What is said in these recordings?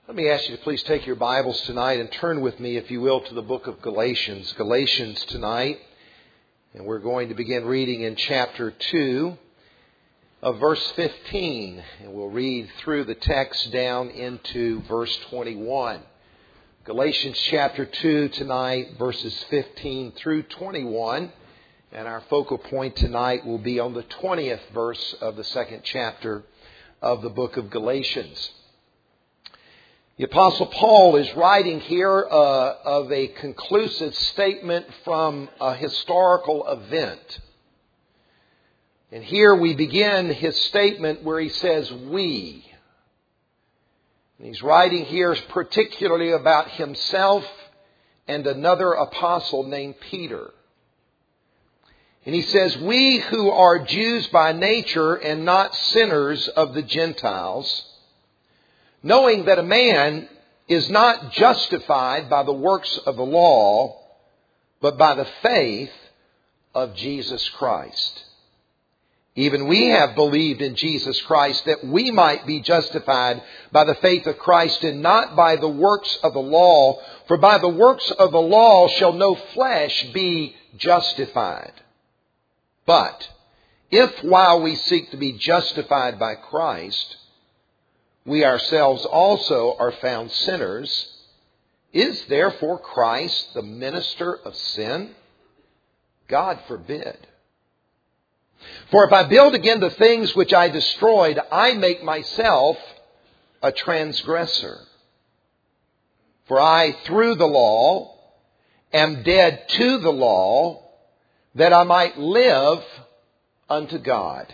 Let me ask you to please take your Bibles tonight and turn with me, if you will, to the book of Galatians. Galatians tonight. And we're going to begin reading in chapter 2 of verse 15. And we'll read through the text down into verse 21. Galatians chapter 2 tonight, verses 15 through 21. And our focal point tonight will be on the 20th verse of the second chapter of the book of Galatians. The Apostle Paul is writing here of a conclusive statement from a historical event. And here we begin his statement where he says, we. And he's writing here particularly about himself and another apostle named Peter. And he says, we who are Jews by nature and not sinners of the Gentiles, knowing that a man is not justified by the works of the law, but by the faith of Jesus Christ. Even we have believed in Jesus Christ that we might be justified by the faith of Christ and not by the works of the law. For by the works of the law shall no flesh be justified. But if while we seek to be justified by Christ, we ourselves also are found sinners, is therefore Christ the minister of sin? God forbid. For if I build again the things which I destroyed, I make myself a transgressor. For I, through the law, am dead to the law, that I might live unto God.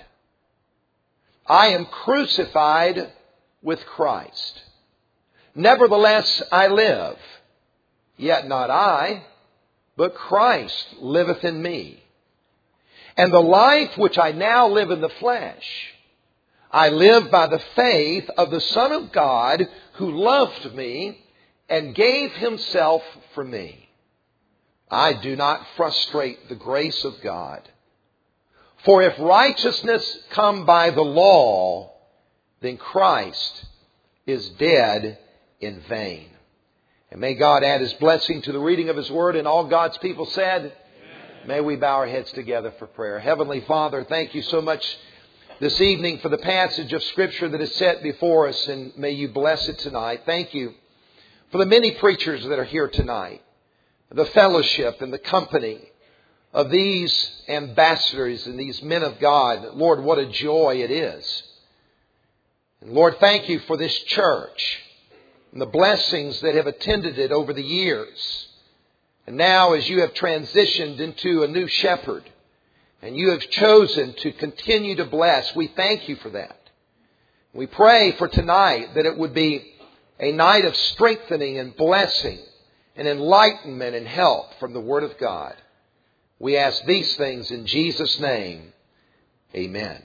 I am crucified with Christ. Nevertheless I live, yet not I, but Christ liveth in me. And the life which I now live in the flesh, I live by the faith of the Son of God who loved me and gave himself for me. I do not frustrate the grace of God. For if righteousness come by the law, then Christ is dead in vain. And may God add His blessing to the reading of His Word. And all God's people said, amen. May we bow our heads together for prayer. Heavenly Father, thank you so much this evening for the passage of Scripture that is set before us. And may you bless it tonight. Thank you for the many preachers that are here tonight. The fellowship and the company of these ambassadors and these men of God. Lord, what a joy it is. And Lord, thank you for this church and the blessings that have attended it over the years. And now as you have transitioned into a new shepherd and you have chosen to continue to bless, we thank you for that. We pray for tonight that it would be a night of strengthening and blessing and enlightenment and help from the Word of God. We ask these things in Jesus' name. Amen.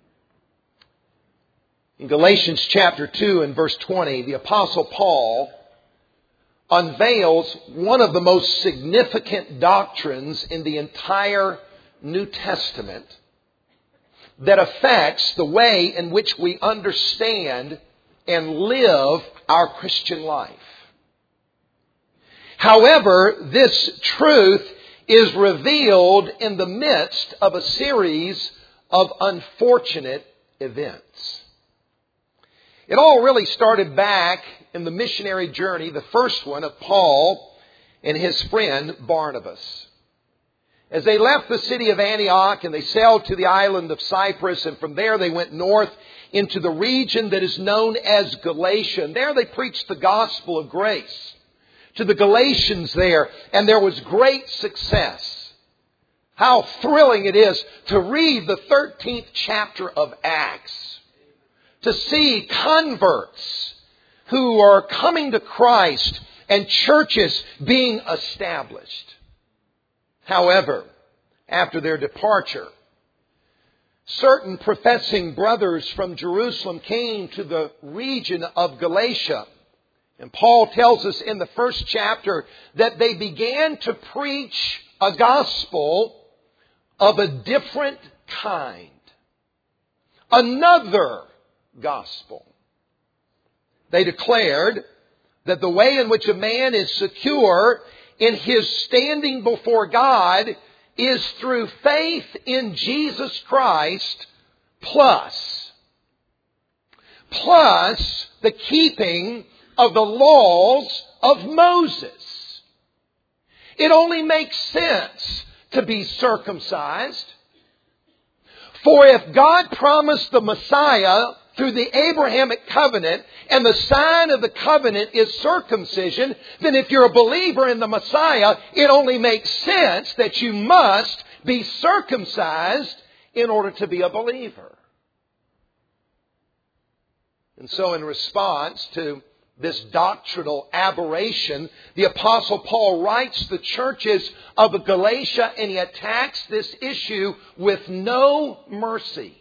In Galatians chapter 2 and verse 20, the Apostle Paul unveils one of the most significant doctrines in the entire New Testament that affects the way in which we understand and live our Christian life. However, this truth is revealed in the midst of a series of unfortunate events. It all really started back in the missionary journey, the first one of Paul and his friend Barnabas. As they left the city of Antioch and they sailed to the island of Cyprus, and from there they went north into the region that is known as Galatia. And there they preached the gospel of grace to the Galatians there, and there was great success. How thrilling it is to read the 13th chapter of Acts, to see converts who are coming to Christ and churches being established. However, after their departure, certain professing brothers from Jerusalem came to the region of Galatia. And Paul tells us in the first chapter that they began to preach a gospel of a different kind. Another gospel. They declared that the way in which a man is secure in his standing before God is through faith in Jesus Christ plus the keeping of the laws of Moses. It only makes sense to be circumcised. For if God promised the Messiah through the Abrahamic covenant, and the sign of the covenant is circumcision, then if you're a believer in the Messiah, it only makes sense that you must be circumcised in order to be a believer. And so in response to this doctrinal aberration, the Apostle Paul writes the churches of Galatia, and he attacks this issue with no mercy.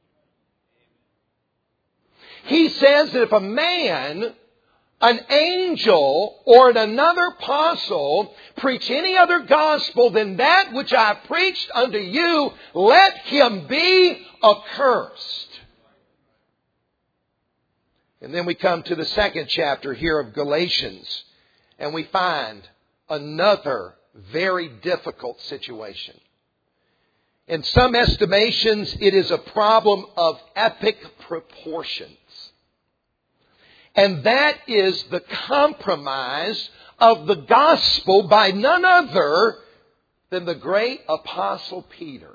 He says that if a man, an angel, or another apostle preach any other gospel than that which I have preached unto you, let him be accursed. And then we come to the second chapter here of Galatians, and we find another very difficult situation. In some estimations, it is a problem of epic proportions. And that is the compromise of the gospel by none other than the great Apostle Peter.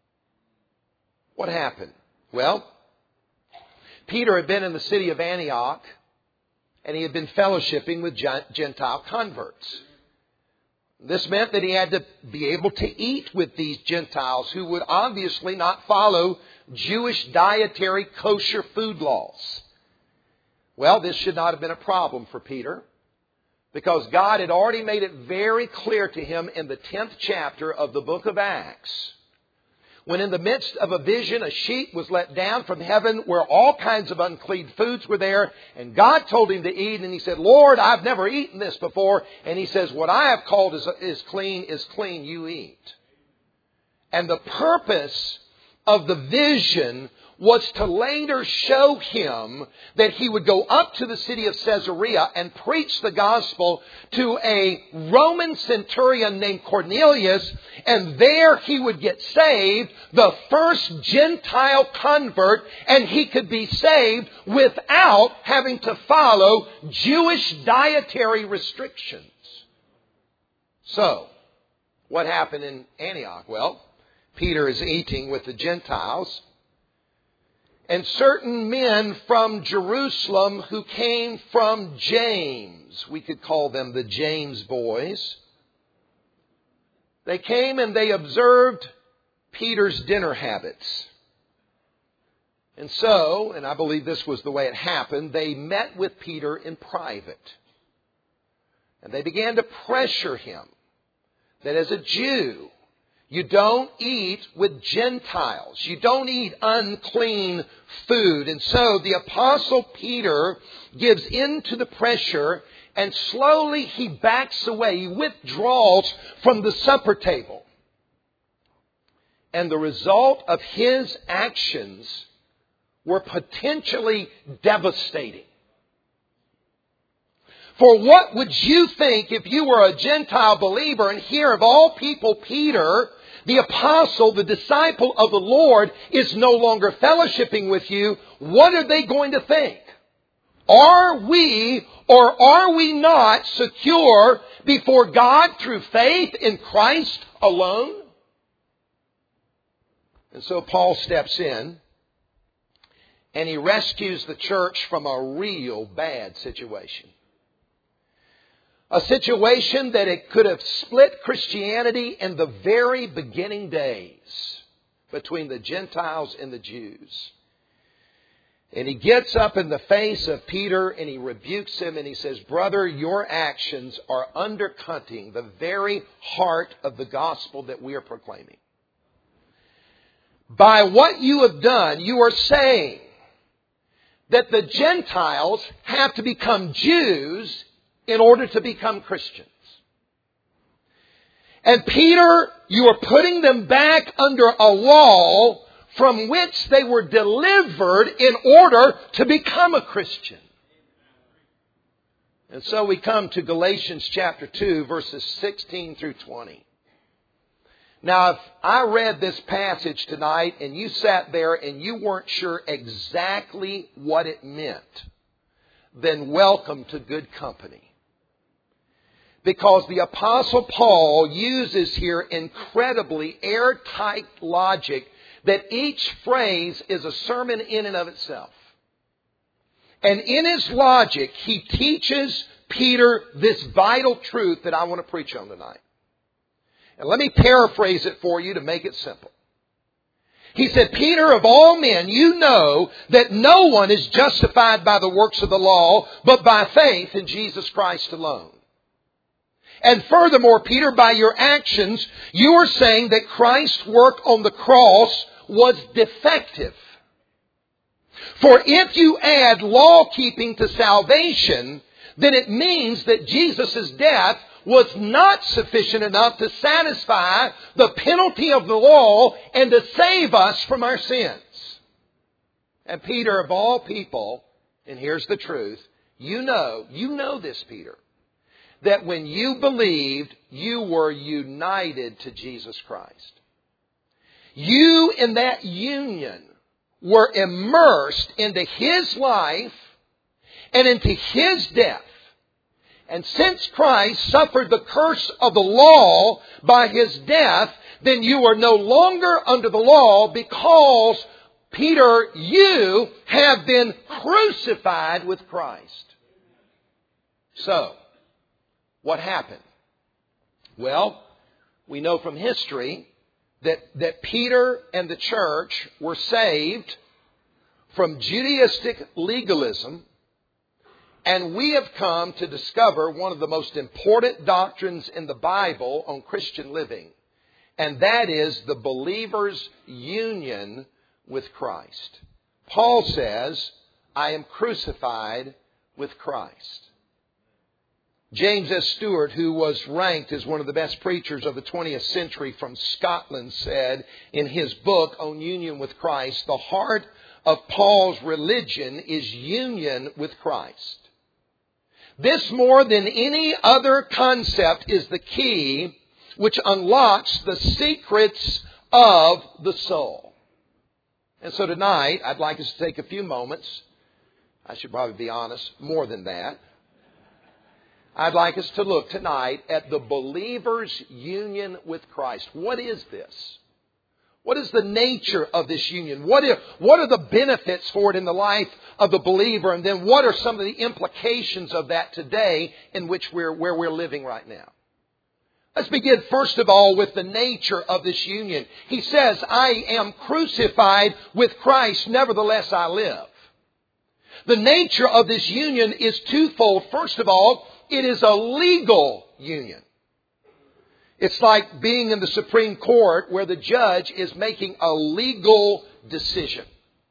What happened? Well, Peter had been in the city of Antioch, and he had been fellowshipping with Gentile converts. This meant that he had to be able to eat with these Gentiles who would obviously not follow Jewish dietary kosher food laws. Well, this should not have been a problem for Peter, because God had already made it very clear to him in the 10th chapter of the book of Acts, when in the midst of a vision, a sheet was let down from heaven where all kinds of unclean foods were there. And God told him to eat. And he said, Lord, I've never eaten this before. And he says, what I have called is clean, you eat. And the purpose of the vision was to later show him that he would go up to the city of Caesarea and preach the gospel to a Roman centurion named Cornelius, and there he would get saved, the first Gentile convert, and he could be saved without having to follow Jewish dietary restrictions. So, what happened in Antioch? Well, Peter is eating with the Gentiles, and certain men from Jerusalem who came from James, we could call them the James boys, they came and they observed Peter's dinner habits. And so, and I believe this was the way it happened, they met with Peter in private. And they began to pressure him that as a Jew, you don't eat with Gentiles. You don't eat unclean food. And so the Apostle Peter gives in to the pressure, and slowly he backs away. He withdraws from the supper table. And the result of his actions were potentially devastating. For what would you think if you were a Gentile believer, and here of all people, Peter, the apostle, the disciple of the Lord, is no longer fellowshipping with you? What are they going to think? Are we or are we not secure before God through faith in Christ alone? And so Paul steps in and he rescues the church from a real bad situation. A situation that it could have split Christianity in the very beginning days between the Gentiles and the Jews. And he gets up in the face of Peter and he rebukes him and he says, brother, your actions are undercutting the very heart of the gospel that we are proclaiming. By what you have done, you are saying that the Gentiles have to become Jews in order to become Christians. And Peter, you are putting them back under a law from which they were delivered in order to become a Christian. And so we come to Galatians chapter 2, verses 16 through 20. Now, if I read this passage tonight and you sat there and you weren't sure exactly what it meant, then welcome to good company. Because the Apostle Paul uses here incredibly airtight logic that each phrase is a sermon in and of itself. And in his logic, he teaches Peter this vital truth that I want to preach on tonight. And let me paraphrase it for you to make it simple. He said, Peter, of all men, you know that no one is justified by the works of the law, but by faith in Jesus Christ alone. And furthermore, Peter, by your actions, you are saying that Christ's work on the cross was defective. For if you add law-keeping to salvation, then it means that Jesus' death was not sufficient enough to satisfy the penalty of the law and to save us from our sins. And Peter, of all people, and here's the truth, you know this, Peter, that when you believed, you were united to Jesus Christ. You, in that union, were immersed into His life and into His death. And since Christ suffered the curse of the law by His death, then you are no longer under the law because, Peter, you have been crucified with Christ. So, what happened? Well, we know from history that Peter and the church were saved from Judaistic legalism. And we have come to discover one of the most important doctrines in the Bible on Christian living. And that is the believer's union with Christ. Paul says, I am crucified with Christ. James S. Stewart, who was ranked as one of the best preachers of the 20th century from Scotland, said in his book on union with Christ, the heart of Paul's religion is union with Christ. This, more than any other concept, is the key which unlocks the secrets of the soul. And so tonight, I'd like us to take a few moments. I should probably be honest, more than that. I'd like us to look tonight at the believer's union with Christ. What is this? What is the nature of this union? What are the benefits for it in the life of the believer? And then what are some of the implications of that today in which where we're living right now? Let's begin first of all with the nature of this union. He says, I am crucified with Christ, nevertheless I live. The nature of this union is twofold. First of all, it is a legal union. It's like being in the Supreme Court where the judge is making a legal decision.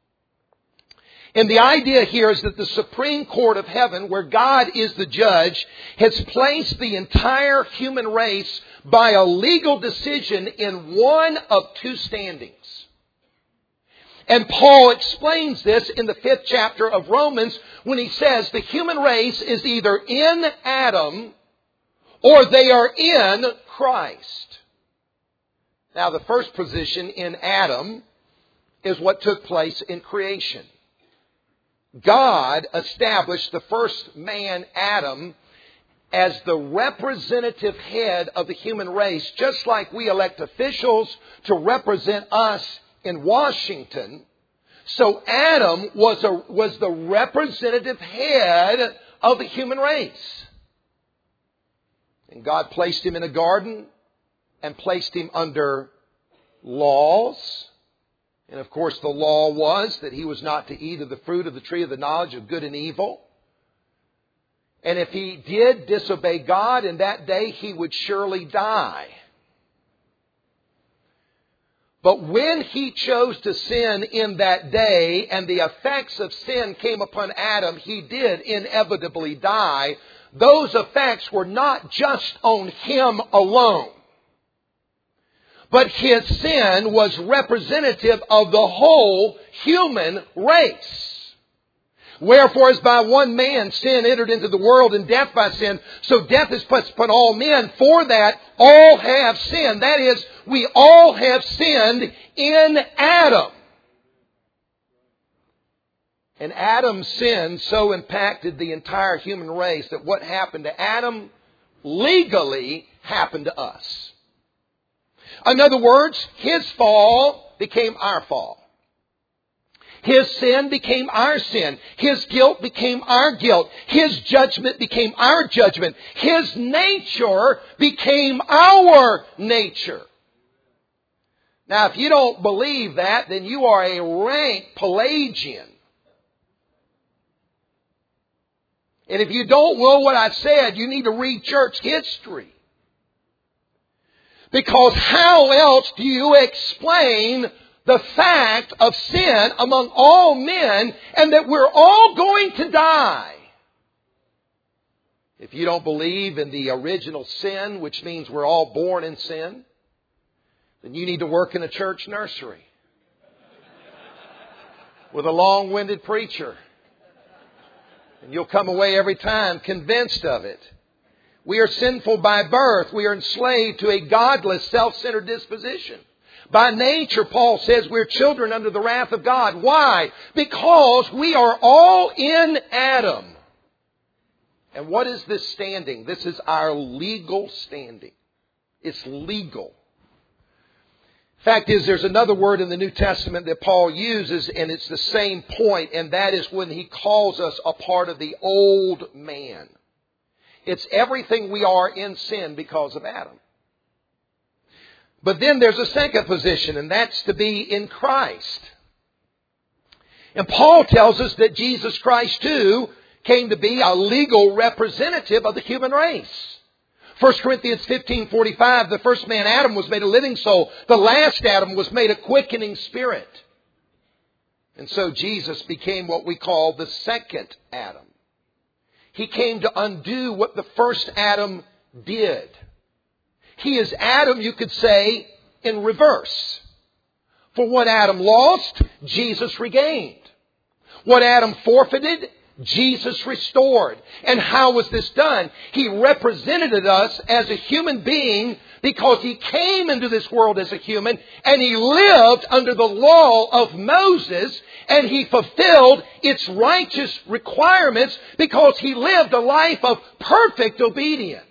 And the idea here is that the Supreme Court of Heaven, where God is the judge, has placed the entire human race by a legal decision in one of two standings. And Paul explains this in the 5th chapter of Romans when he says the human race is either in Adam or they are in Christ. Now, the first position in Adam is what took place in creation. God established the first man, Adam, as the representative head of the human race, just like we elect officials to represent us in Washington. So Adam was the representative head of the human race. And God placed him in a garden and placed him under laws. And of course the law was that he was not to eat of the fruit of the tree of the knowledge of good and evil. And if he did disobey God in that day, he would surely die. But when he chose to sin in that day and the effects of sin came upon Adam, he did inevitably die. Those effects were not just on him alone, but his sin was representative of the whole human race. Wherefore, as by one man sin entered into the world, and death by sin, so death is put upon all men, for that all have sinned. That is, we all have sinned in Adam. And Adam's sin so impacted the entire human race that what happened to Adam legally happened to us. In other words, his fall became our fall. His sin became our sin. His guilt became our guilt. His judgment became our judgment. His nature became our nature. Now, if you don't believe that, then you are a rank Pelagian. And if you don't know what I said, you need to read church history. Because how else do you explain the fact of sin among all men and that we're all going to die? If you don't believe in the original sin, which means we're all born in sin, then you need to work in a church nursery with a long-winded preacher. And you'll come away every time convinced of it. We are sinful by birth. We are enslaved to a godless, self-centered disposition. By nature, Paul says, we're children under the wrath of God. Why? Because we are all in Adam. And what is this standing? This is our legal standing. It's legal. Fact is, there's another word in the New Testament that Paul uses, and it's the same point, and that is when he calls us a part of the old man. It's everything we are in sin because of Adam. But then there's a second position, and that's to be in Christ. And Paul tells us that Jesus Christ, too, came to be a legal representative of the human race. 1 Corinthians 15:45, the first man, Adam, was made a living soul. The last Adam was made a quickening spirit. And so Jesus became what we call the second Adam. He came to undo what the first Adam did. He is Adam, you could say, in reverse. For what Adam lost, Jesus regained. What Adam forfeited, Jesus restored. And how was this done? He represented us as a human being because He came into this world as a human and He lived under the law of Moses and He fulfilled its righteous requirements because He lived a life of perfect obedience.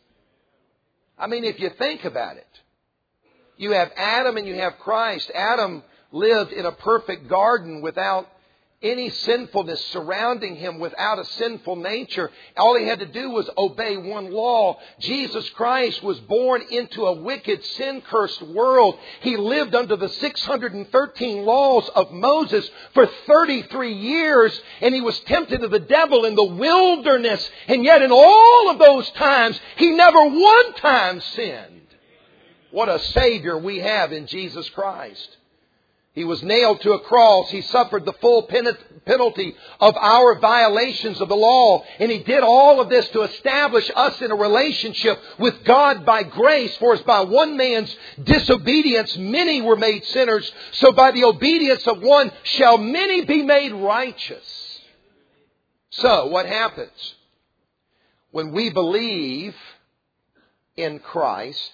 I mean, if you think about it, you have Adam and you have Christ. Adam lived in a perfect garden without any sinfulness surrounding him, without a sinful nature. All he had to do was obey one law. Jesus Christ was born into a wicked, sin-cursed world. He lived under the 613 laws of Moses for 33 years, and he was tempted of the devil in the wilderness. And yet in all of those times, he never one time sinned. What a Savior we have in Jesus Christ. He was nailed to a cross. He suffered the full penalty of our violations of the law. And He did all of this to establish us in a relationship with God by grace. For as by one man's disobedience many were made sinners, so by the obedience of one shall many be made righteous. So, what happens? When we believe in Christ,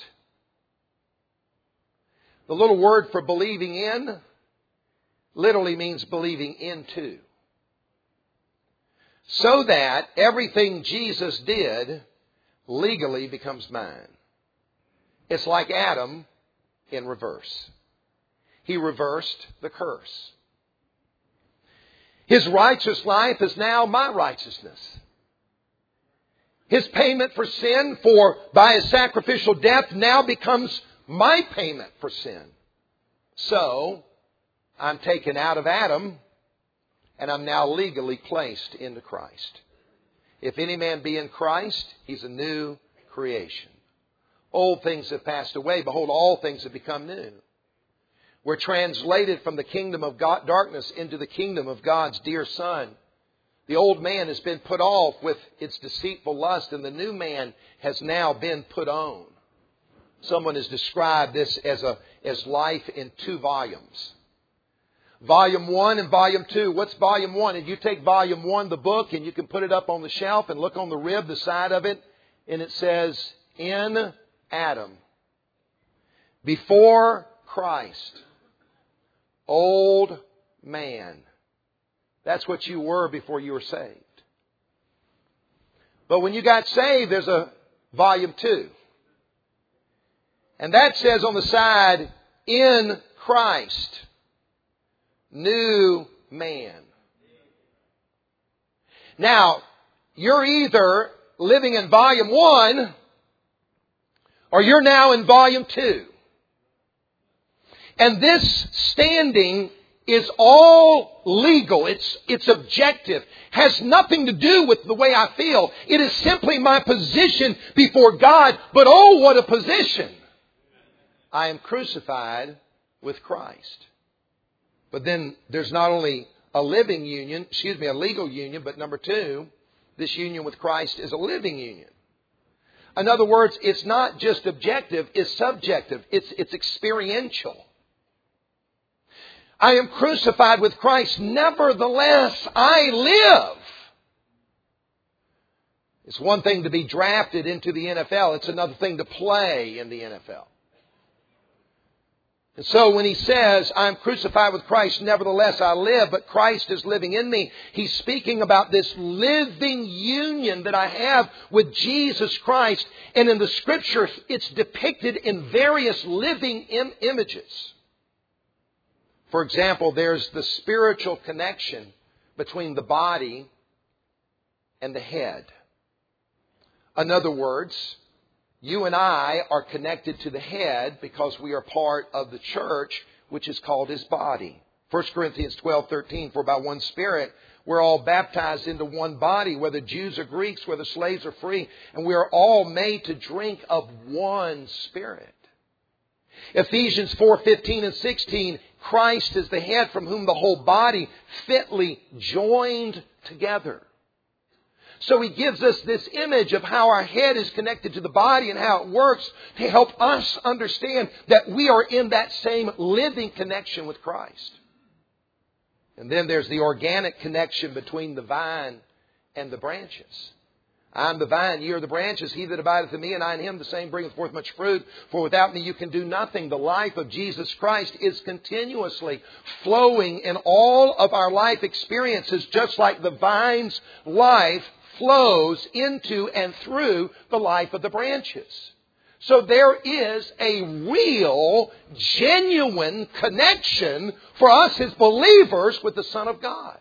the little word for believing in literally means believing into. So that everything Jesus did legally becomes mine. It's like Adam in reverse. He reversed the curse. His righteous life is now my righteousness. His payment for sin by His sacrificial death now becomes my payment for sin. So, I'm taken out of Adam, and I'm now legally placed into Christ. If any man be in Christ, he's a new creation. Old things have passed away. Behold, all things have become new. We're translated from the kingdom of darkness into the kingdom of God's dear Son. The old man has been put off with its deceitful lust, and the new man has now been put on. Someone has described this as life in 2 volumes. Volume 1 and Volume 2. What's Volume 1? And you take Volume 1, the book, and you can put it up on the shelf and look on the rib, the side of it, and it says, in Adam, before Christ, old man. That's what you were before you were saved. But when you got saved, there's a Volume 2. And that says on the side, in Christ, new man. Now, you're either living in Volume 1 or you're now in Volume 2. And this standing is all legal. It's objective. Has nothing to do with the way I feel. It is simply my position before God. But oh, what a position! I am crucified with Christ. But then there's not only a legal union, but number 2, this union with Christ is a living union. In other words, it's not just objective, it's subjective. It's experiential. I am crucified with Christ, nevertheless I live. It's one thing to be drafted into the NFL. It's another thing to play in the NFL. And so when he says, I'm crucified with Christ, nevertheless I live, but Christ is living in me, he's speaking about this living union that I have with Jesus Christ. And in the Scripture, it's depicted in various living images. For example, there's the spiritual connection between the body and the head. In other words, you and I are connected to the head because we are part of the church, which is called His body. 1 Corinthians 12:13, for by one Spirit we're all baptized into one body, whether Jews or Greeks, whether slaves or free, and we are all made to drink of one Spirit. Ephesians 4:15 and 16, Christ is the head from whom the whole body fitly joined together. So he gives us this image of how our head is connected to the body and how it works to help us understand that we are in that same living connection with Christ. And then there's the organic connection between the vine and the branches. I am the vine, ye are the branches. He that abideth in me and I in him, the same bringeth forth much fruit. For without me you can do nothing. The life of Jesus Christ is continuously flowing in all of our life experiences, just like the vine's life flows into and through the life of the branches. So there is a real, genuine connection for us as believers with the Son of God.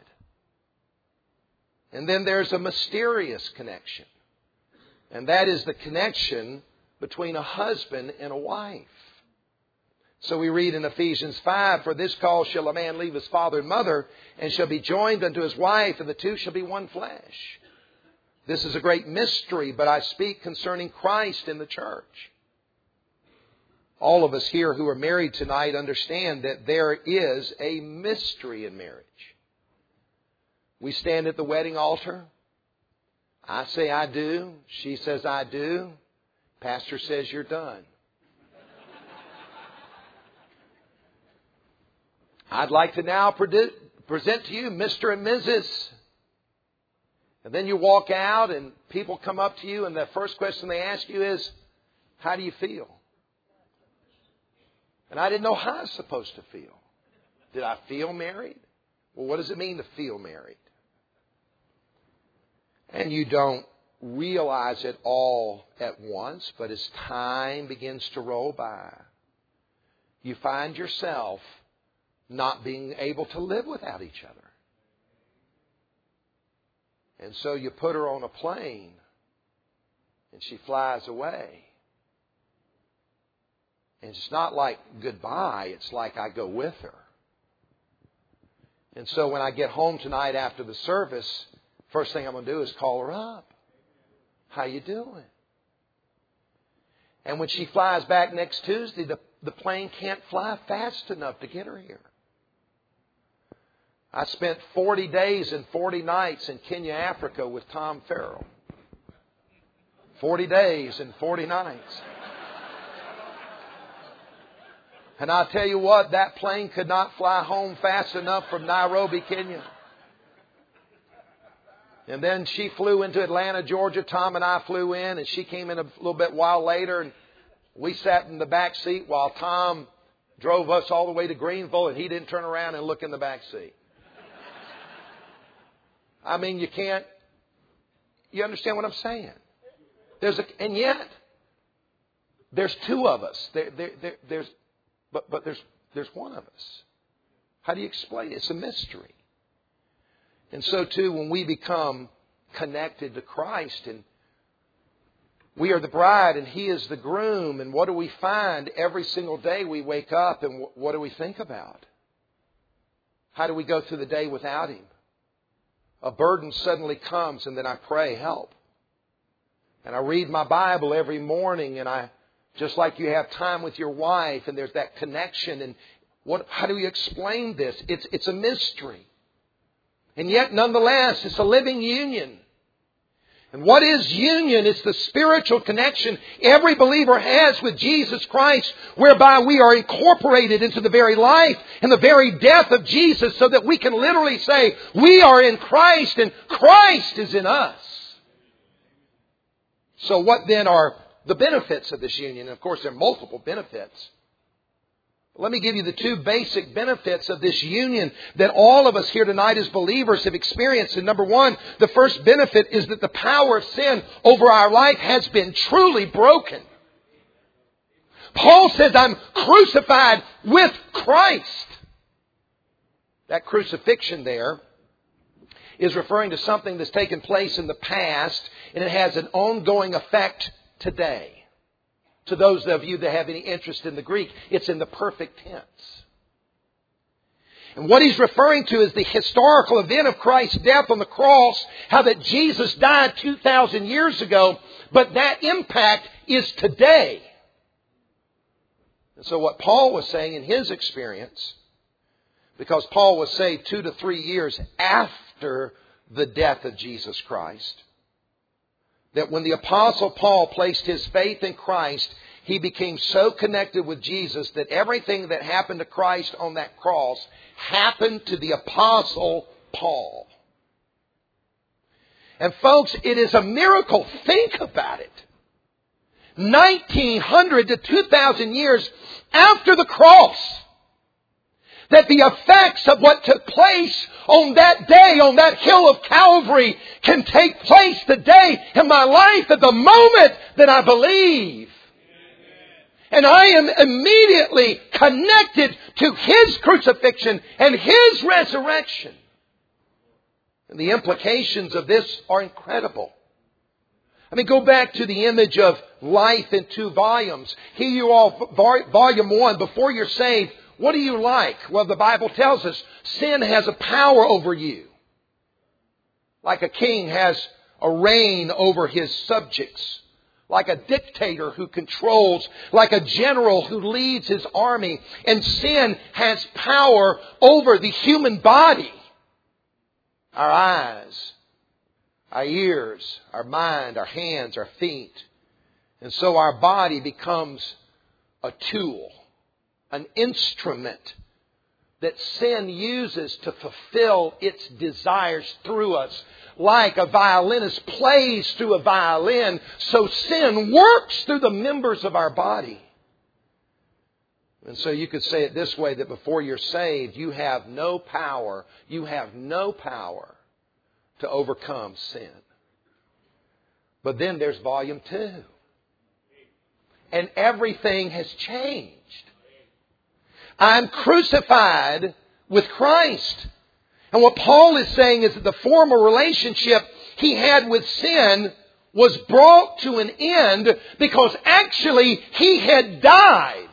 And then there's a mysterious connection. And that is the connection between a husband and a wife. So we read in Ephesians 5, for this cause shall a man leave his father and mother, and shall be joined unto his wife, and the two shall be one flesh. This is a great mystery, but I speak concerning Christ and the church. All of us here who are married tonight understand that there is a mystery in marriage. We stand at the wedding altar. I say I do. She says I do. Pastor says you're done. I'd like to now present to you Mr. and Mrs. And then you walk out and people come up to you and the first question they ask you is, how do you feel? And I didn't know how I was supposed to feel. Did I feel married? Well, what does it mean to feel married? And you don't realize it all at once, but as time begins to roll by, you find yourself not being able to live without each other. And so you put her on a plane and she flies away. And it's not like goodbye, it's like I go with her. And so when I get home tonight after the service, first thing I'm going to do is call her up. How you doing? And when she flies back next Tuesday, the plane can't fly fast enough to get her here. I spent 40 days and 40 nights in Kenya, Africa with Tom Farrell. 40 days and 40 nights. And I'll tell you what, that plane could not fly home fast enough from Nairobi, Kenya. And then she flew into Atlanta, Georgia. Tom and I flew in, and she came in a little bit while later. And we sat in the back seat while Tom drove us all the way to Greenville, and he didn't turn around and look in the back seat. I mean, you understand what I'm saying? And yet, there's two of us. But there's one of us. How do you explain it? It's a mystery. And so too, when we become connected to Christ, and we are the bride and He is the groom, and what do we find every single day we wake up, and what do we think about? How do we go through the day without Him? A burden suddenly comes, and then I pray, help. And I read my Bible every morning, and just like you have time with your wife, and there's that connection. And how do you explain this? It's a mystery. And yet, nonetheless, it's a living union. And what is union? It's the spiritual connection every believer has with Jesus Christ, whereby we are incorporated into the very life and the very death of Jesus, so that we can literally say, we are in Christ and Christ is in us. So what then are the benefits of this union? Of course, there are multiple benefits. Let me give you the two basic benefits of this union that all of us here tonight as believers have experienced. And number one, the first benefit is that the power of sin over our life has been truly broken. Paul says, I'm crucified with Christ. That crucifixion there is referring to something that's taken place in the past, and it has an ongoing effect today. To those of you that have any interest in the Greek, it's in the perfect tense. And what he's referring to is the historical event of Christ's death on the cross, how that Jesus died 2,000 years ago, but that impact is today. And so what Paul was saying in his experience, because Paul was saved 2 to 3 years after the death of Jesus Christ, that when the Apostle Paul placed his faith in Christ, he became so connected with Jesus that everything that happened to Christ on that cross happened to the Apostle Paul. And folks, it is a miracle. Think about it. 1,900 to 2,000 years after the cross, that the effects of what took place on that day, on that hill of Calvary, can take place today in my life at the moment that I believe. And I am immediately connected to His crucifixion and His resurrection. And the implications of this are incredible. I mean, go back to the image of life in 2 volumes. Here you are, volume 1, before you're saved. What do you like? Well, the Bible tells us sin has a power over you. Like a king has a reign over his subjects. Like a dictator who controls. Like a general who leads his army. And sin has power over the human body. Our eyes, our ears, our mind, our hands, our feet. And so our body becomes a tool. An instrument that sin uses to fulfill its desires through us. Like a violinist plays through a violin, so sin works through the members of our body. And so you could say it this way, that before you're saved, you have no power. You have no power to overcome sin. But then there's volume 2. And everything has changed. I'm crucified with Christ. And what Paul is saying is that the former relationship he had with sin was brought to an end because actually he had died.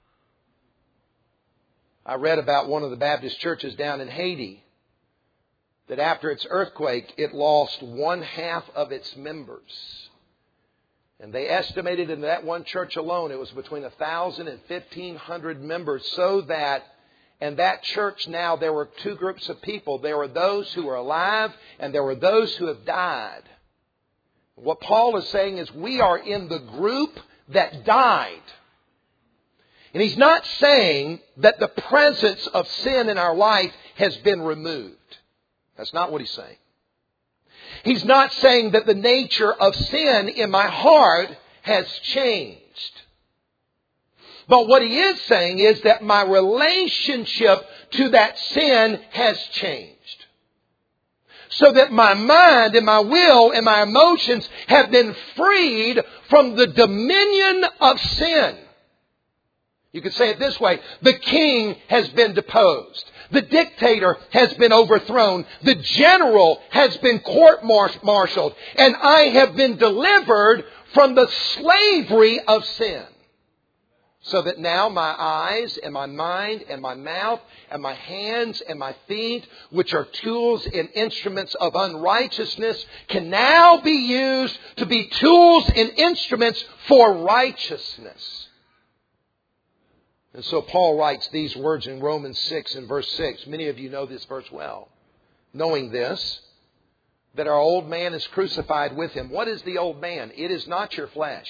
I read about one of the Baptist churches down in Haiti that after its earthquake, it lost 1/2 of its members. And they estimated in that one church alone, it was between 1,000 and 1,500 members. So that, in that church now, there were 2 groups of people. There were those who were alive and there were those who have died. What Paul is saying is we are in the group that died. And He's not saying that the presence of sin in our life has been removed. That's not what He's saying. He's not saying that the nature of sin in my heart has changed. But what He is saying is that my relationship to that sin has changed. So that my mind and my will and my emotions have been freed from the dominion of sin. You could say it this way: the king has been deposed. The dictator has been overthrown. The general has been court-martialed. And I have been delivered from the slavery of sin. So that now my eyes and my mind and my mouth and my hands and my feet, which are tools and instruments of unrighteousness, can now be used to be tools and instruments for righteousness. And so Paul writes these words in Romans 6 and verse 6. Many of you know this verse well. Knowing this, that our old man is crucified with Him. What is the old man? It is not your flesh.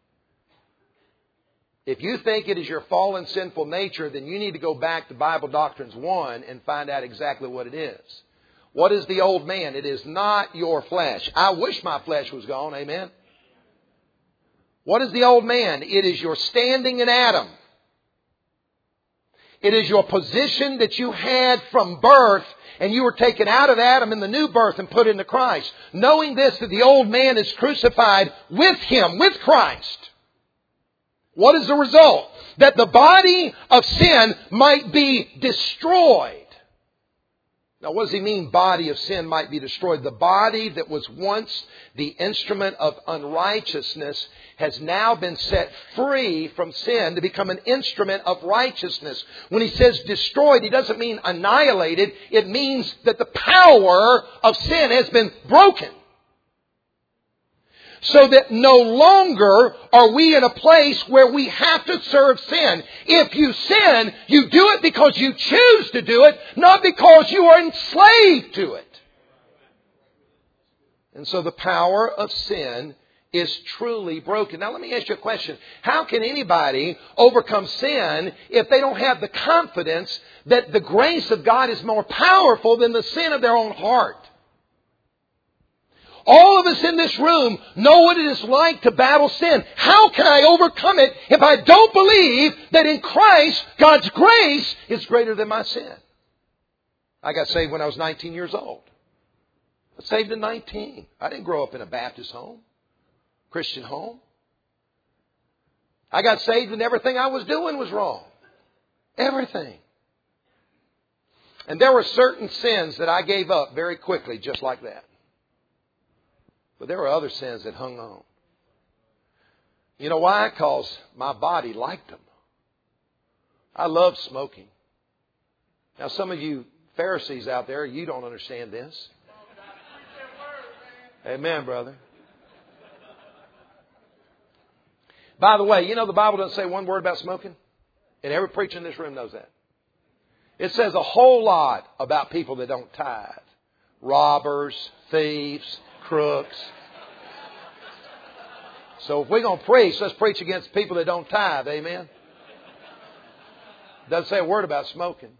If you think it is your fallen sinful nature, then you need to go back to Bible Doctrines 1 and find out exactly what it is. What is the old man? It is not your flesh. I wish my flesh was gone. Amen. What is the old man? It is your standing in Adam. It is your position that you had from birth, and you were taken out of Adam in the new birth and put into Christ. Knowing this, that the old man is crucified with Him, with Christ. What is the result? That the body of sin might be destroyed. Now, what does he mean, body of sin might be destroyed? The body that was once the instrument of unrighteousness has now been set free from sin to become an instrument of righteousness. When he says destroyed, he doesn't mean annihilated. It means that the power of sin has been broken. So that no longer are we in a place where we have to serve sin. If you sin, you do it because you choose to do it, not because you are enslaved to it. And so the power of sin is truly broken. Now let me ask you a question. How can anybody overcome sin if they don't have the confidence that the grace of God is more powerful than the sin of their own heart? All of us in this room know what it is like to battle sin. How can I overcome it if I don't believe that in Christ, God's grace is greater than my sin? I got saved when I was 19 years old. I was saved at 19. I didn't grow up in a Baptist home, Christian home. I got saved when everything I was doing was wrong. Everything. And there were certain sins that I gave up very quickly, just like that. But there were other sins that hung on. You know why? Because my body liked them. I love smoking. Now some of you Pharisees out there, you don't understand this. Amen, brother. By the way, you know the Bible doesn't say one word about smoking? And every preacher in this room knows that. It says a whole lot about people that don't tithe. Robbers, thieves, crooks. So if we're going to preach, let's preach against people that don't tithe. Amen. Doesn't say a word about smoking.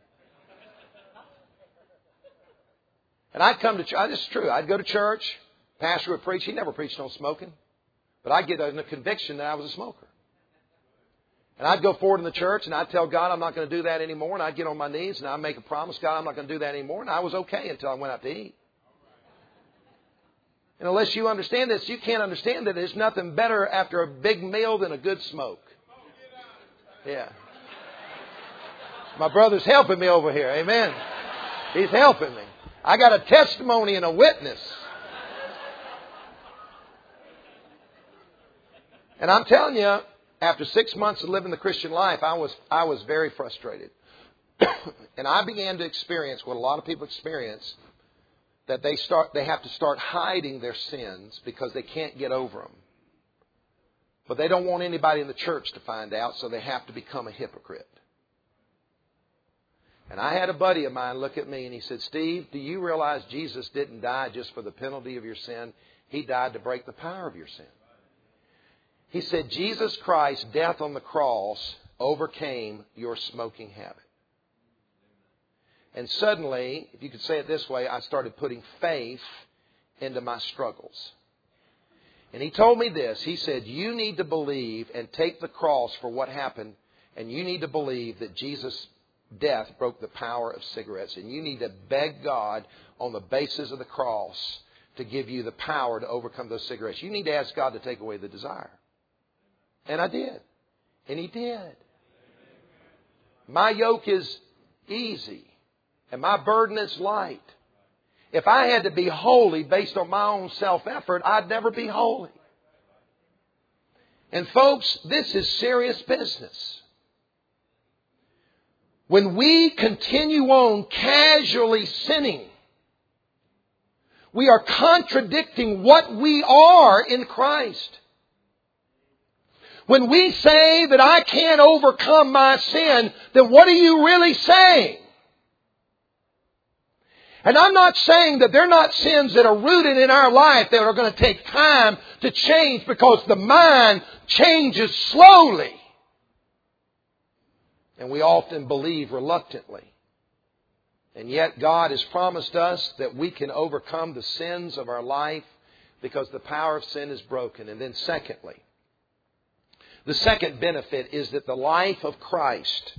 And I'd come to church. This is true. I'd go to church. Pastor would preach. He never preached on smoking. But I'd get a conviction that I was a smoker. And I'd go forward in the church and I'd tell God I'm not going to do that anymore. And I'd get on my knees and I'd make a promise. God, I'm not going to do that anymore. And I was okay until I went out to eat. And unless you understand this, you can't understand that there's nothing better after a big meal than a good smoke. Yeah. My brother's helping me over here. Amen. He's helping me. I got a testimony and a witness. And I'm telling you, after 6 months of living the Christian life, I was very frustrated. And I began to experience what a lot of people experience, that they have to start hiding their sins because they can't get over them. But they don't want anybody in the church to find out, so they have to become a hypocrite. And I had a buddy of mine look at me and he said, Steve, do you realize Jesus didn't die just for the penalty of your sin? He died to break the power of your sin. He said, Jesus Christ's death on the cross overcame your smoking habit. And suddenly, if you could say it this way, I started putting faith into my struggles. And he told me this. He said, you need to believe and take the cross for what happened. And you need to believe that Jesus' death broke the power of cigarettes. And you need to beg God on the basis of the cross to give you the power to overcome those cigarettes. You need to ask God to take away the desire. And I did. And He did. My yoke is easy. And my burden is light. If I had to be holy based on my own self-effort, I'd never be holy. And folks, this is serious business. When we continue on casually sinning, we are contradicting what we are in Christ. When we say that I can't overcome my sin, then what are you really saying? And I'm not saying that they're not sins that are rooted in our life that are going to take time to change, because the mind changes slowly. And we often believe reluctantly. And yet God has promised us that we can overcome the sins of our life because the power of sin is broken. And then secondly, the second benefit is that the life of Christ,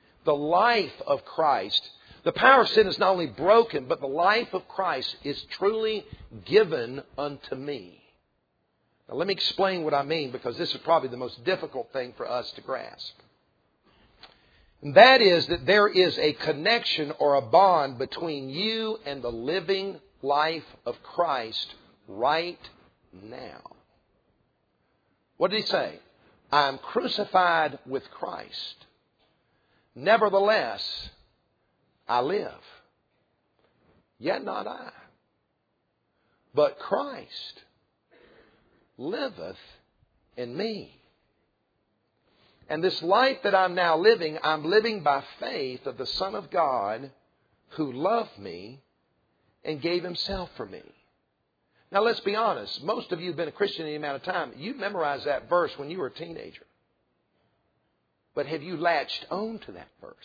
the power of sin is not only broken, but the life of Christ is truly given unto me. Now let me explain what I mean, because this is probably the most difficult thing for us to grasp. And that is that there is a connection or a bond between you and the living life of Christ right now. What did He say? I am crucified with Christ. Nevertheless, I live. Yet not I, but Christ liveth in me. And this life that I'm now living, I'm living by faith of the Son of God who loved me and gave Himself for me. Now let's be honest. Most of you have been a Christian any amount of time. You memorized that verse when you were a teenager. But have you latched on to that verse?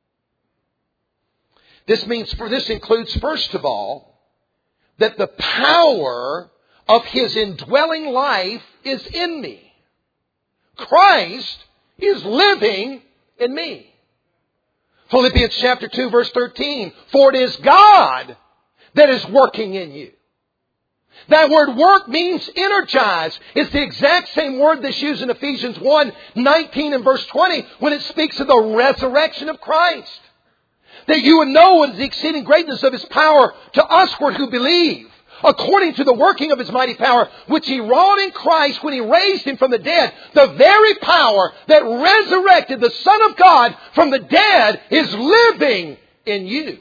This includes, first of all, that the power of His indwelling life is in me. Christ is living in me. Philippians chapter 2 verse 13. For it is God that is working in you. That word work means energize. It's the exact same word that's used in Ephesians 1:19 and verse 20 when it speaks of the resurrection of Christ. That you would know what is the exceeding greatness of His power to usward who believe, according to the working of His mighty power, which He wrought in Christ when He raised Him from the dead. The very power that resurrected the Son of God from the dead is living in you.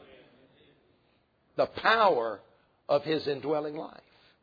The power of His indwelling life.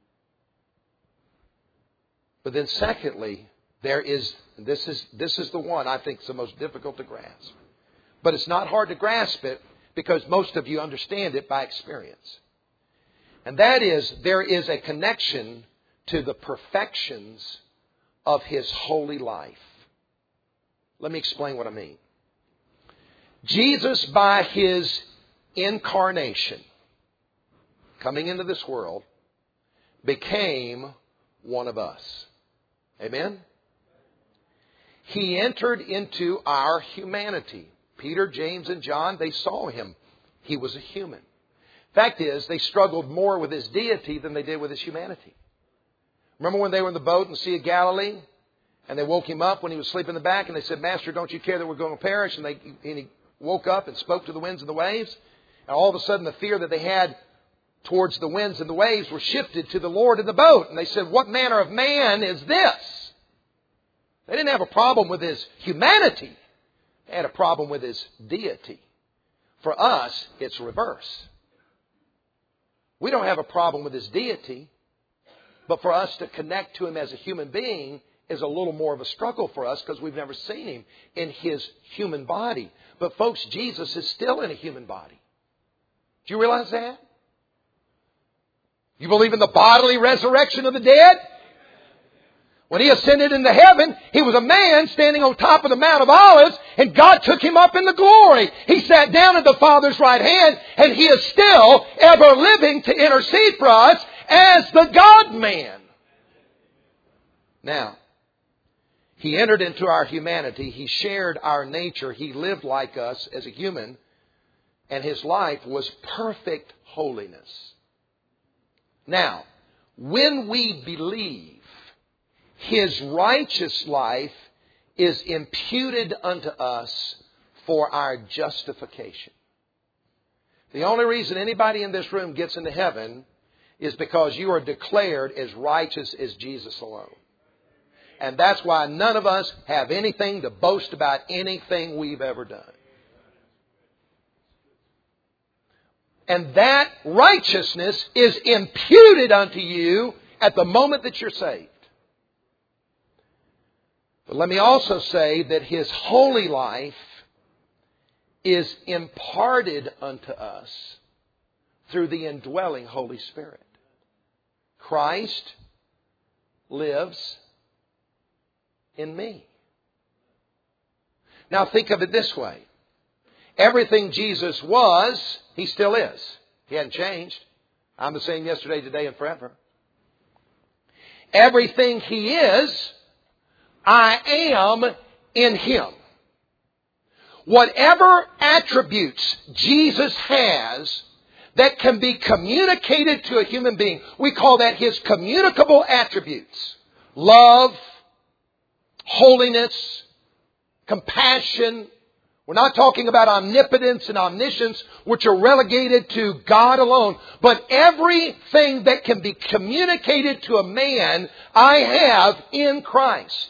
But then secondly, this is the one I think is the most difficult to grasp. But it's not hard to grasp it because most of you understand it by experience. And that is, there is a connection to the perfections of His holy life. Let me explain what I mean. Jesus, by His incarnation, coming into this world, became one of us. Amen? He entered into our humanity. Peter, James, and John, they saw Him. He was a human. Fact is, they struggled more with His deity than they did with His humanity. Remember when they were in the boat in the Sea of Galilee? And they woke Him up when He was asleep in the back. And they said, Master, don't you care that we're going to perish? And He woke up and spoke to the winds and the waves. And all of a sudden the fear that they had towards the winds and the waves were shifted to the Lord in the boat. And they said, what manner of man is this? They didn't have a problem with His humanity. They had a problem with His deity. For us, it's reverse. We don't have a problem with His deity, but for us to connect to Him as a human being is a little more of a struggle for us because we've never seen Him in His human body. But folks, Jesus is still in a human body. Do you realize that? You believe in the bodily resurrection of the dead? When He ascended into heaven, He was a man standing on top of the Mount of Olives, and God took Him up in the glory. He sat down at the Father's right hand, and He is still ever living to intercede for us as the God-man. Now, He entered into our humanity. He shared our nature. He lived like us as a human, and His life was perfect holiness. Now, when we believe, His righteous life is imputed unto us for our justification. The only reason anybody in this room gets into heaven is because you are declared as righteous as Jesus alone. And that's why none of us have anything to boast about anything we've ever done. And that righteousness is imputed unto you at the moment that you're saved. But let me also say that His holy life is imparted unto us through the indwelling Holy Spirit. Christ lives in me. Now think of it this way. Everything Jesus was, He still is. He hasn't changed. I'm the same yesterday, today, and forever. Everything He is, I am in Him. Whatever attributes Jesus has that can be communicated to a human being, we call that His communicable attributes. Love, holiness, compassion. We're not talking about omnipotence and omniscience, which are relegated to God alone. But everything that can be communicated to a man, I have in Christ.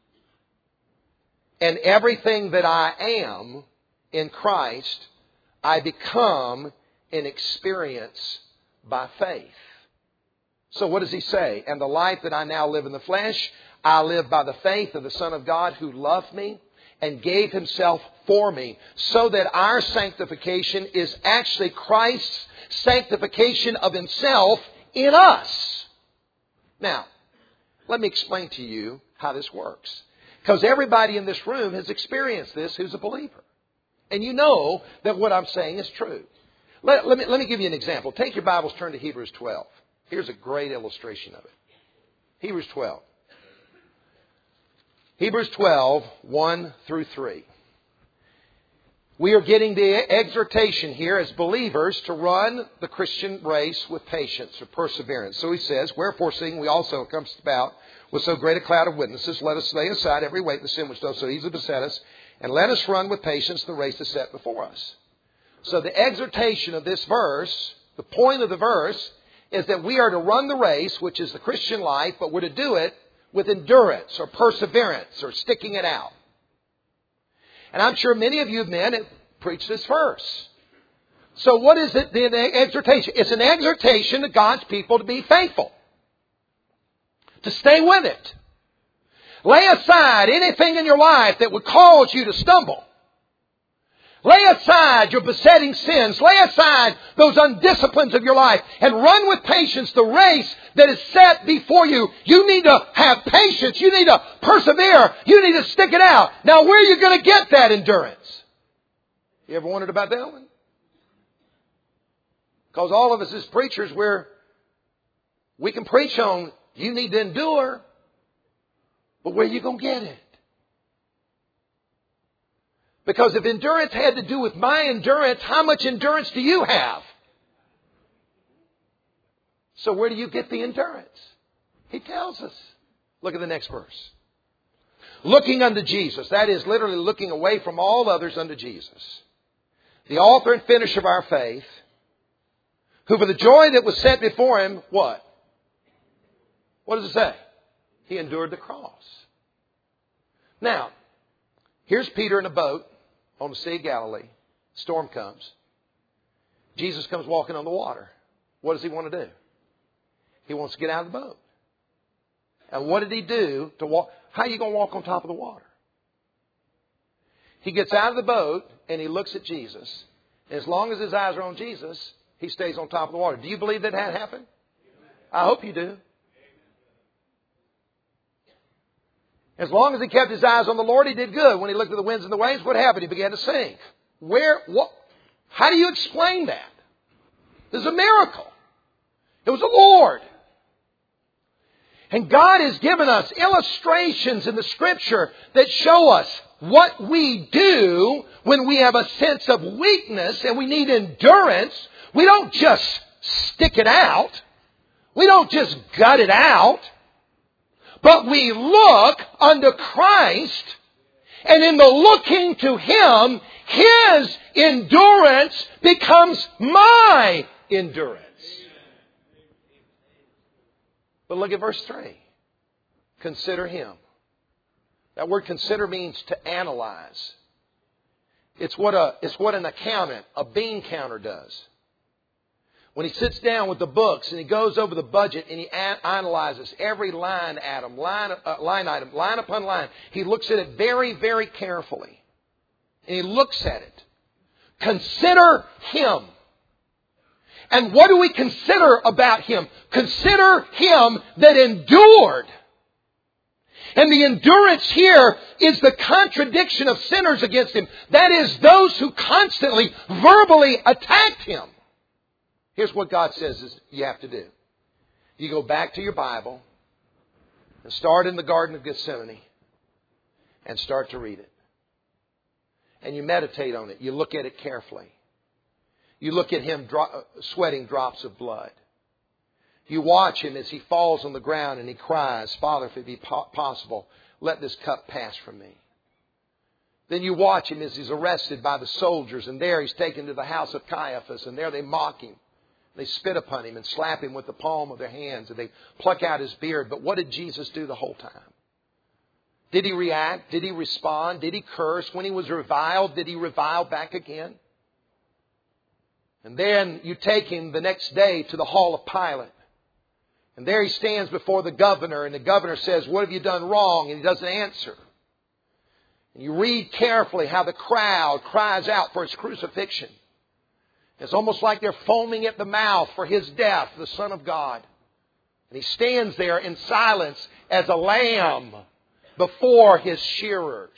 And everything that I am in Christ, I become and experience by faith. So what does He say? And the life that I now live in the flesh, I live by the faith of the Son of God who loved me and gave Himself for me, so that our sanctification is actually Christ's sanctification of Himself in us. Now, let me explain to you how this works. Because everybody in this room has experienced this who's a believer. And you know that what I'm saying is true. Let me give you an example. Take your Bibles, turn to Hebrews 12. Here's a great illustration of it. Hebrews 12. Hebrews 12, 1 through 3. We are getting the exhortation here as believers to run the Christian race with patience or perseverance. So he says, wherefore seeing we also encompassed about with so great a cloud of witnesses, let us lay aside every weight and the sin which does so easily beset us, and let us run with patience the race that's set before us. So the exhortation of this verse, the point of the verse, is that we are to run the race, which is the Christian life, but we're to do it with endurance or perseverance or sticking it out. And I'm sure many of you men have preached this verse. So what is it, the exhortation? It's an exhortation to God's people to be faithful. To stay with it. Lay aside anything in your life that would cause you to stumble. Lay aside your besetting sins. Lay aside those undisciplines of your life and run with patience the race that is set before you. You need to have patience. You need to persevere. You need to stick it out. Now, where are you going to get that endurance? You ever wondered about that one? Because all of us as preachers, we can preach on you need to endure, but where are you going to get it? Because if endurance had to do with my endurance, how much endurance do you have? So where do you get the endurance? He tells us. Look at the next verse. Looking unto Jesus. That is literally looking away from all others unto Jesus. The author and finisher of our faith. Who for the joy that was set before Him, what? What does it say? He endured the cross. Now, here's Peter in a boat on the Sea of Galilee. Storm comes. Jesus comes walking on the water. What does He want to do? He wants to get out of the boat. And what did He do to walk? How are you going to walk on top of the water? He gets out of the boat and He looks at Jesus. And as long as his eyes are on Jesus, He stays on top of the water. Do you believe that happened? I hope you do. As long as he kept his eyes on the Lord, he did good. When he looked at the winds and the waves, what happened? He began to sink. How do you explain that? This is a miracle. It was the Lord. And God has given us illustrations in the Scripture that show us what we do when we have a sense of weakness and we need endurance. We don't just stick it out. We don't just gut it out. But we look unto Christ, and in the looking to Him, His endurance becomes my endurance. But look at verse 3. Consider Him. That word consider means to analyze. It's what an accountant, a bean counter does. When he sits down with the books and he goes over the budget and he analyzes every line item, line upon line, he looks at it very, very carefully. And he looks at it. Consider Him. And what do we consider about Him? Consider Him that endured. And the endurance here is the contradiction of sinners against Him. That is, those who constantly, verbally attacked Him. Here's what God says is you have to do. You go back to your Bible and start in the Garden of Gethsemane and start to read it. And you meditate on it. You look at it carefully. You look at Him sweating drops of blood. You watch Him as He falls on the ground and He cries, Father, if it be possible, let this cup pass from me. Then you watch Him as He's arrested by the soldiers, and there He's taken to the house of Caiaphas, and there they mock Him. They spit upon Him and slap Him with the palm of their hands, and they pluck out His beard. But what did Jesus do the whole time? Did He react? Did He respond? Did He curse? When He was reviled, did He revile back again? And then you take Him the next day to the hall of Pilate. And there He stands before the governor, and the governor says, what have you done wrong? And He doesn't answer. And you read carefully how the crowd cries out for His crucifixion. It's almost like they're foaming at the mouth for His death, the Son of God. And He stands there in silence as a lamb before His shearers.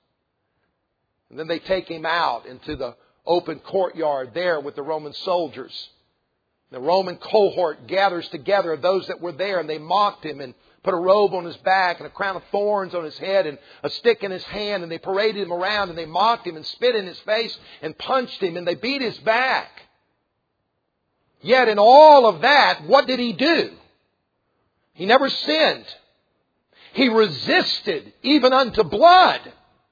And then they take Him out into the open courtyard there with the Roman soldiers. The Roman cohort gathers together those that were there, and they mocked Him and put a robe on His back and a crown of thorns on His head and a stick in His hand, and they paraded Him around, and they mocked Him and spit in His face and punched Him, and they beat His back. Yet in all of that, what did He do? He never sinned. He resisted even unto blood.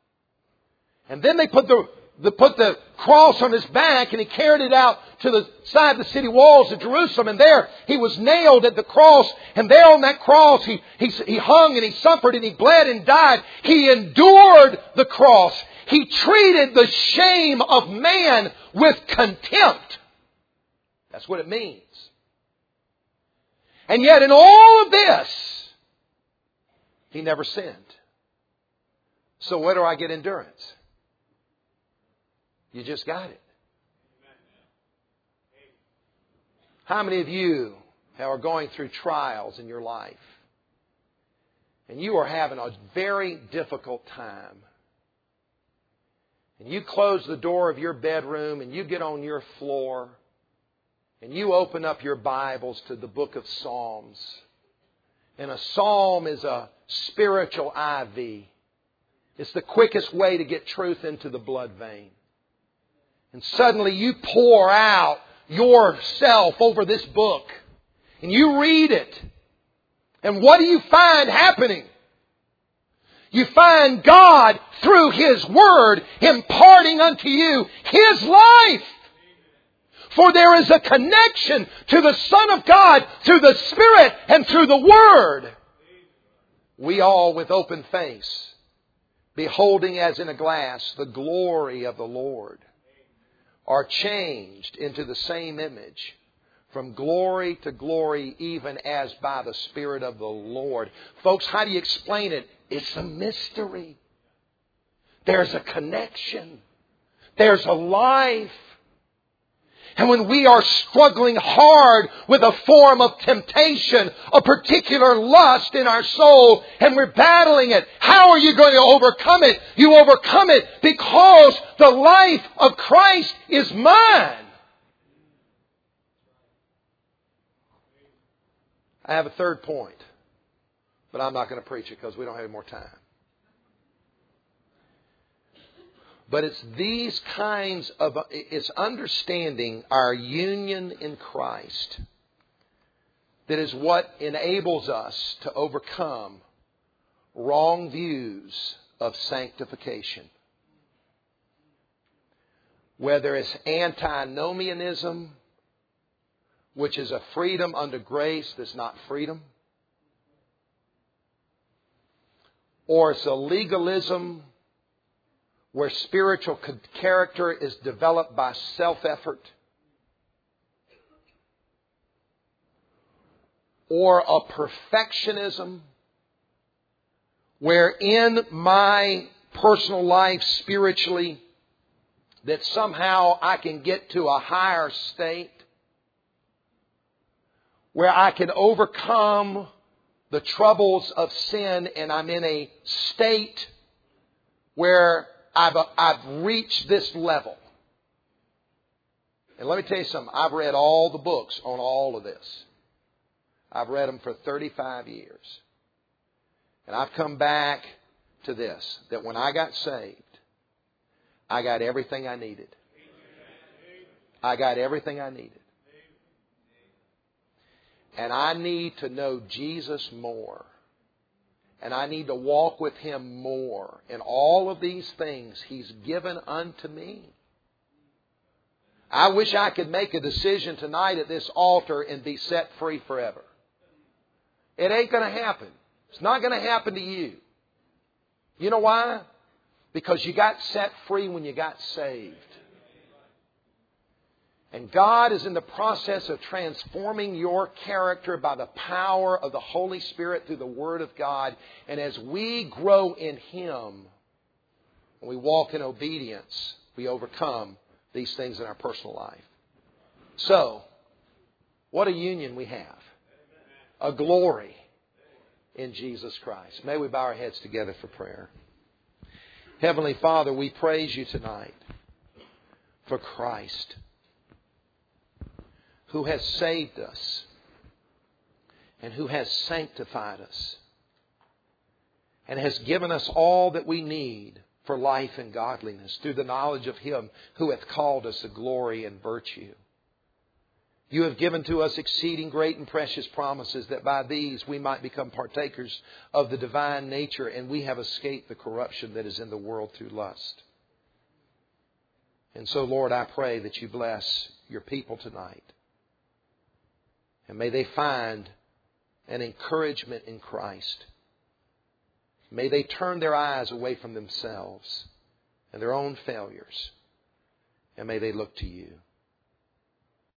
And then they put the cross on His back, and He carried it out to the side of the city walls of Jerusalem. And there He was nailed at the cross. And there on that cross He hung and He suffered and He bled and died. He endured the cross. He treated the shame of man with contempt. That's what it means. And yet in all of this, He never sinned. So where do I get endurance? You just got it. How many of you are going through trials in your life and you are having a very difficult time, and you close the door of your bedroom and you get on your floor and you open up your Bibles to the book of Psalms, and a psalm is a spiritual IV. It's the quickest way to get truth into the blood vein. And suddenly you pour out yourself over this book. And you read it. And what do you find happening? You find God, through His Word, imparting unto you His life. For there is a connection to the Son of God through the Spirit and through the Word. We all, with open face, beholding as in a glass the glory of the Lord, are changed into the same image from glory to glory, even as by the Spirit of the Lord. Folks, how do you explain it? It's a mystery. There's a connection. There's a life. And when we are struggling hard with a form of temptation, a particular lust in our soul, and we're battling it, how are you going to overcome it? You overcome it because the life of Christ is mine. I have a third point, but I'm not going to preach it because we don't have any more time. But it's these kinds of, it's understanding our union in Christ that is what enables us to overcome wrong views of sanctification. Whether it's antinomianism, which is a freedom under grace that's not freedom, or it's a legalism where spiritual character is developed by self-effort, or a perfectionism where in my personal life spiritually that somehow I can get to a higher state where I can overcome the troubles of sin and I'm in a state where I've reached this level. And let me tell you something. I've read all the books on all of this. I've read them for 35 years. And I've come back to this, that when I got saved, I got everything I needed. I got everything I needed. And I need to know Jesus more. And I need to walk with Him more. And all of these things He's given unto me. I wish I could make a decision tonight at this altar and be set free forever. It ain't going to happen. It's not going to happen to you. You know why? Because you got set free when you got saved. And God is in the process of transforming your character by the power of the Holy Spirit through the Word of God. And as we grow in Him, and we walk in obedience, we overcome these things in our personal life. So, what a union we have. A glory in Jesus Christ. May we bow our heads together for prayer. Heavenly Father, we praise You tonight for Christ, who has saved us and who has sanctified us and has given us all that we need for life and godliness through the knowledge of Him who hath called us to glory and virtue. You have given to us exceeding great and precious promises that by these we might become partakers of the divine nature, and we have escaped the corruption that is in the world through lust. And so, Lord, I pray that You bless Your people tonight. And may they find an encouragement in Christ. May they turn their eyes away from themselves and their own failures. And may they look to You.